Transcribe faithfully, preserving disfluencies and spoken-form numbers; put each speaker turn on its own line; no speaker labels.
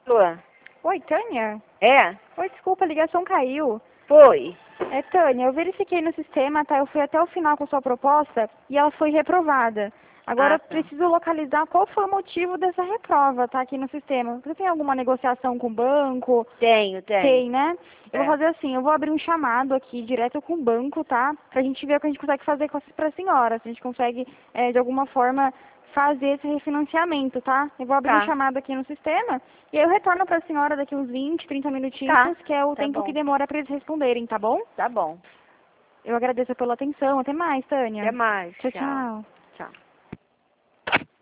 Alô?
Oi, Tânia?
É?
Oi, desculpa, a ligação caiu.
Foi.
É, Tânia, eu verifiquei no sistema, tá? Eu fui até o final com a sua proposta e ela foi reprovada. Agora
Ah,
eu
tá.
preciso localizar qual foi o motivo dessa reprova, tá? Aqui no sistema. Você tem alguma negociação com o banco?
Tenho, tenho.
Tem, né? Eu
É.
vou fazer assim, eu vou abrir um chamado aqui direto com o banco, tá? Pra gente ver o que a gente consegue fazer com pra senhora. Se a gente consegue, é, de alguma forma, fazer esse refinanciamento, tá? Eu vou abrir um
Tá.
chamado aqui no sistema e aí eu retorno pra senhora daqui uns vinte, trinta minutinhos,
Tá.
que é o
Tá
tempo
bom.
que demora pra eles responderem, tá bom?
Tá bom.
Eu agradeço pela atenção. Até mais, Tânia.
Até mais.
Tchau,
Tchau.
tchau.
Tchau.